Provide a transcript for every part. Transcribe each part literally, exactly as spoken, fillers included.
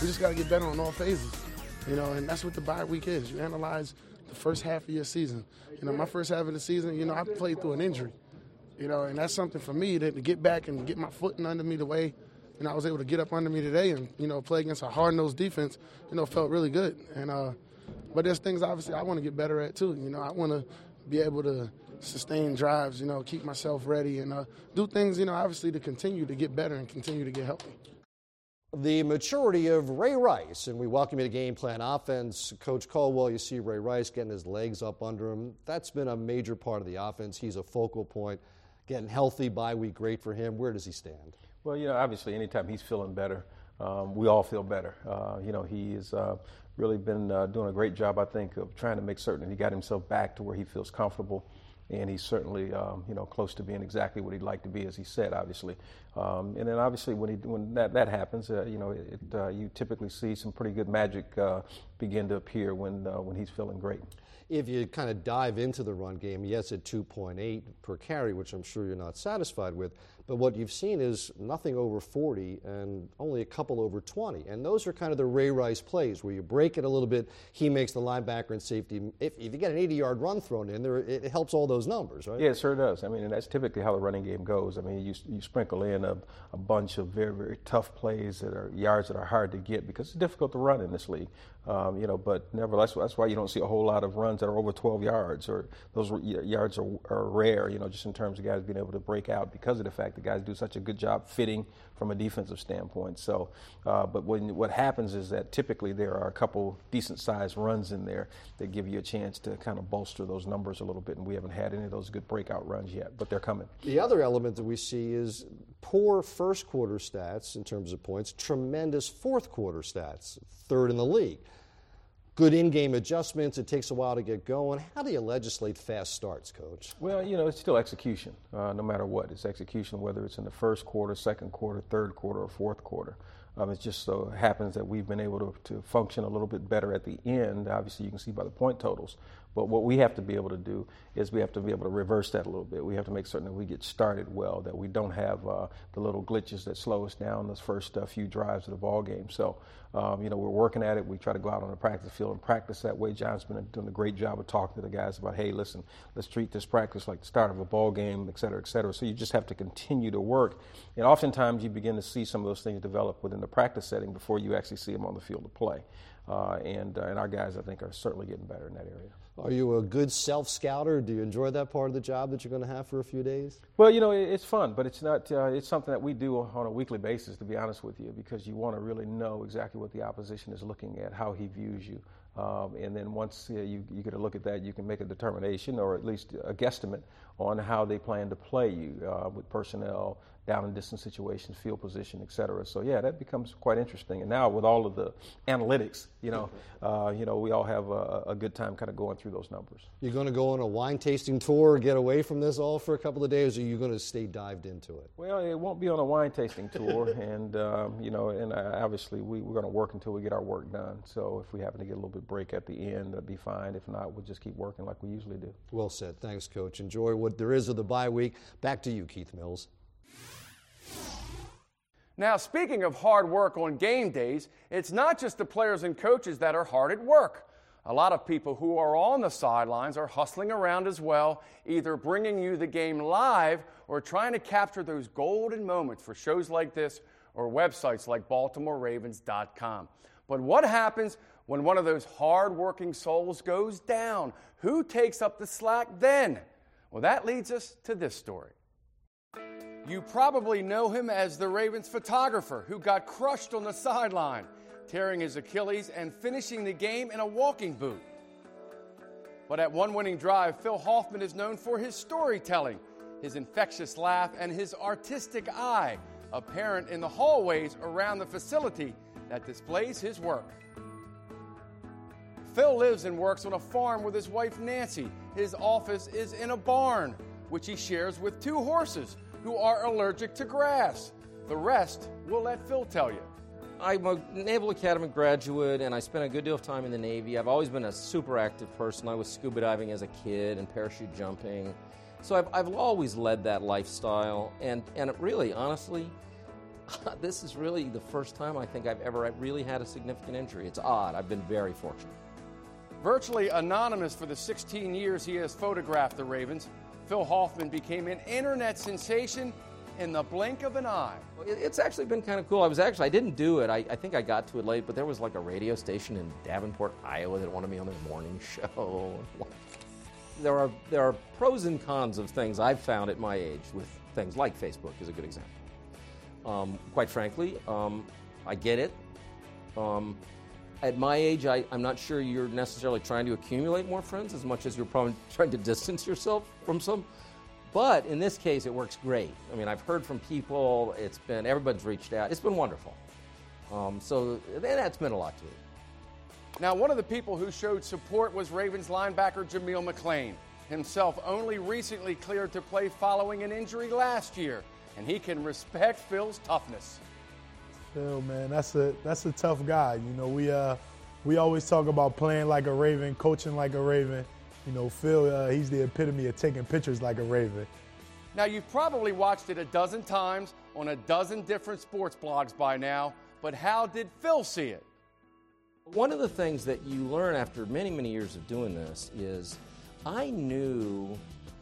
we just got to get better on all phases, you know, and that's what the bye week is. You analyze the first half of your season. You know, my first half of the season, you know, I played through an injury, you know, and that's something for me to, to get back and get my footing under me the way, you know, I was able to get up under me today and, you know, play against a hard-nosed defense, you know, felt really good. And uh, but there's things, obviously, I want to get better at, too. You know, I want to be able to sustain drives, you know, keep myself ready and uh, do things, you know, obviously to continue to get better and continue to get healthy. The maturity of Ray Rice, and we welcome you to Game Plan Offense. Coach Caldwell, you see Ray Rice getting his legs up under him. That's been a major part of the offense. He's a focal point. Getting healthy, bye week, great for him. Where does he stand? Well, you know, obviously anytime he's feeling better, um, we all feel better. Uh, you know, he has uh, really been uh, doing a great job, I think, of trying to make certain he got himself back to where he feels comfortable. And he's certainly, um, you know, close to being exactly what he'd like to be, as he said, obviously. Um, and then, obviously, when he when that, that happens, uh, you know, it, uh, you typically see some pretty good magic uh, begin to appear when uh, when he's feeling great. If you kind of dive into the run game, yes, at two point eight per carry, which I'm sure you're not satisfied with, but what you've seen is nothing over forty and only a couple over twenty. And those are kind of the Ray Rice plays where you break it a little bit, he makes the linebacker and safety. If, if you get an eighty-yard run thrown in there, it, it helps all those numbers, right? Yeah, it sure does. I mean, and that's typically how the running game goes. I mean, you, you sprinkle in a, a bunch of very, very tough plays that are yards that are hard to get because it's difficult to run in this league. Um, you know, but nevertheless, that's why you don't see a whole lot of runs that are over twelve yards, or those yards are, are rare, you know, just in terms of guys being able to break out because of the fact that guys do such a good job fitting from a defensive standpoint. So, uh, but when, what happens is that typically there are a couple decent-sized runs in there that give you a chance to kind of bolster those numbers a little bit, and we haven't had any of those good breakout runs yet, but they're coming. The other element that we see is poor first-quarter stats in terms of points, tremendous fourth-quarter stats, third in the league. Good in-game adjustments. It takes a while to get going. How do you legislate fast starts, Coach? Well, you know, it's still execution, uh, no matter what. It's execution, whether it's in the first quarter, second quarter, third quarter, or fourth quarter. Um, it just so happens that we've been able to, to function a little bit better at the end. Obviously, you can see by the point totals. But what we have to be able to do is we have to be able to reverse that a little bit. We have to make certain that we get started well, that we don't have uh, the little glitches that slow us down those first uh, few drives of the ball game. So, um, you know, we're working at it. We try to go out on the practice field and practice that way. John's been doing a great job of talking to the guys about, hey, listen, let's treat this practice like the start of a ball game, et cetera, et cetera. So you just have to continue to work. And oftentimes you begin to see some of those things develop within the practice setting before you actually see them on the field to play. Uh, and, uh, and our guys, I think, are certainly getting better in that area. Are you a good self-scouter? Do you enjoy that part of the job that you're going to have for a few days? Well, you know, it's fun, but it's not. Uh, it's something that we do on a weekly basis, to be honest with you, because you want to really know exactly what the opposition is looking at, how he views you. Um, and then once uh, you, you get a look at that, you can make a determination or at least a guesstimate on how they plan to play you uh, with personnel, down and distance situations, field position, et cetera. So, yeah, that becomes quite interesting. And now with all of the analytics, you know, uh, you know, we all have a, a good time kind of going through those numbers. You're going to go on a wine tasting tour, get away from this all for a couple of days, or are you going to stay dived into it? Well, it won't be on a wine tasting tour. and, um, you know, and uh, obviously we, we're going to work until we get our work done. So if we happen to get a little bit break at the end, that'd be fine. If not, we'll just keep working like we usually do. Well said. Thanks, Coach. Enjoy what there is of the bye week. Back to you, Keith Mills. Now, speaking of hard work on game days, it's not just the players and coaches that are hard at work. A lot of people who are on the sidelines are hustling around as well, either bringing you the game live or trying to capture those golden moments for shows like this or websites like Baltimore Ravens dot com. But what happens when one of those hard-working souls goes down? Who takes up the slack then? Well, that leads us to this story. You probably know him as the Ravens photographer who got crushed on the sideline, tearing his Achilles and finishing the game in a walking boot. But at one winning drive, Phil Hoffman is known for his storytelling, his infectious laugh, and his artistic eye, apparent in the hallways around the facility that displays his work. Phil lives and works on a farm with his wife Nancy. His office is in a barn, which he shares with two horses who are allergic to grass. The rest we'll let Phil tell you. I'm a Naval Academy graduate, and I spent a good deal of time in the Navy. I've always been a super active person. I was scuba diving as a kid and parachute jumping. So I've, I've always led that lifestyle, and, and it really, honestly, This is really the first time I think I've ever really had a significant injury. It's odd. I've been very fortunate. Virtually anonymous for the sixteen years he has photographed the Ravens, Phil Hoffman became an internet sensation in the blink of an eye. It's actually been kind of cool. I was actually, I didn't do it. I, I think I got to it late, but there was like a radio station in Davenport, Iowa that wanted me on their morning show. There are, there are pros and cons of things I've found at my age with things like Facebook is a good example. Um, quite frankly, um, I get it. Um, at my age, I, I'm not sure you're necessarily trying to accumulate more friends as much as you're probably trying to distance yourself from some. But in this case, it works great. I mean, I've heard from people. It's been, everybody's reached out. It's been wonderful. Um, so that's meant a lot to me. Now, one of the people who showed support was Ravens linebacker Jameel McClain, himself only recently cleared to play following an injury last year, and he can respect Phil's toughness. Phil, man, that's a that's a tough guy. You know, we uh we always talk about playing like a Raven, coaching like a Raven. You know, Phil, uh, he's the epitome of taking pictures like a Raven. Now, you've probably watched it a dozen times on a dozen different sports blogs by now, but how did Phil see it? One of the things that you learn after many, many years of doing this is I knew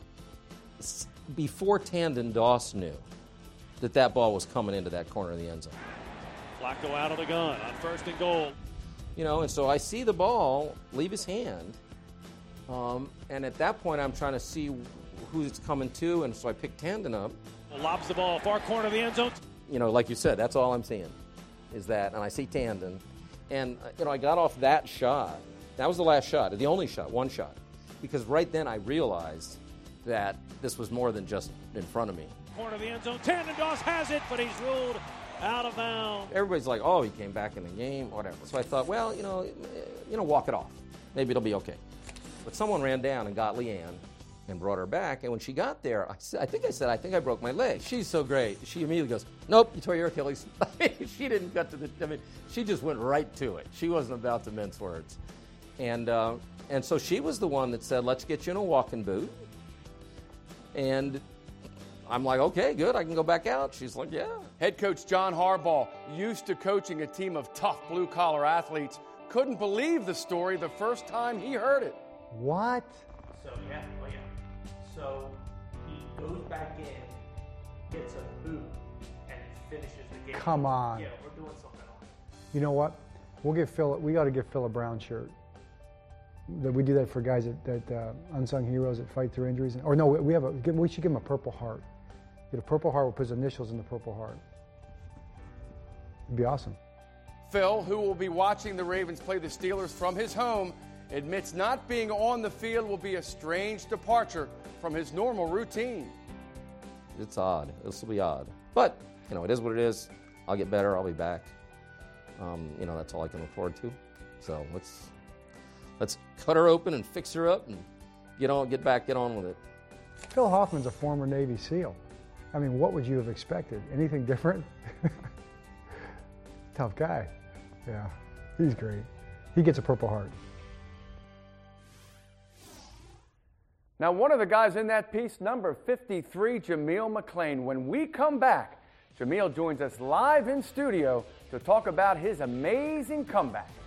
before Tandon Doss knew that that ball was coming into that corner of the end zone. Flacco out of the gun on first and goal. You know, and so I see the ball leave his hand, um, and at that point I'm trying to see who it's coming to, and so I pick Tandon up. Lobs the ball far corner of the end zone. You know, like you said, that's all I'm seeing is that, and I see Tandon. And, you know, I got off that shot. That was the last shot, the only shot, one shot. Because right then I realized that this was more than just in front of me. Corner of the end zone. Tandon Doss has it, but he's ruled out of bounds. Everybody's like, oh, he came back in the game, whatever. So I thought, well, you know, you know, walk it off. Maybe it'll be okay. But someone ran down and got Leanne and brought her back. And when she got there, I, said, I think I said, I think I broke my leg. She's so great. She immediately goes, nope, you tore your Achilles. She didn't cut to the, I mean, she just went right to it. She wasn't about to mince words. And, uh, and so she was the one that said, let's get you in a walking boot. And I'm like, okay, good, I can go back out. She's like, yeah. Head coach John Harbaugh, used to coaching a team of tough blue-collar athletes, couldn't believe the story the first time he heard it. What? So, yeah, oh, yeah. So he goes back in, gets a boot, and finishes the game. Come on. Yeah, we're doing something on it. You know what? We'll give Phil. We got to give Phil a brown shirt. That we do that for guys that, that uh, unsung heroes that fight through injuries. Or no, we have a. We should give him a Purple Heart. Get a Purple Heart. We'll put his initials in the Purple Heart. It'd be awesome. Phil, who will be watching the Ravens play the Steelers from his home, admits not being on the field will be a strange departure from his normal routine. It's odd. This will be odd. But, you know, it is what it is. I'll get better. I'll be back. Um, you know, that's all I can look forward to. So let's let's cut her open and fix her up and get on, get back, get on with it. Phil Hoffman's a former Navy SEAL. I mean, what would you have expected? Anything different? Tough guy. Yeah, he's great. He gets a Purple Heart. Now, one of the guys in that piece, number fifty-three, Jameel McClain. When we come back, Jameel joins us live in studio to talk about his amazing comeback.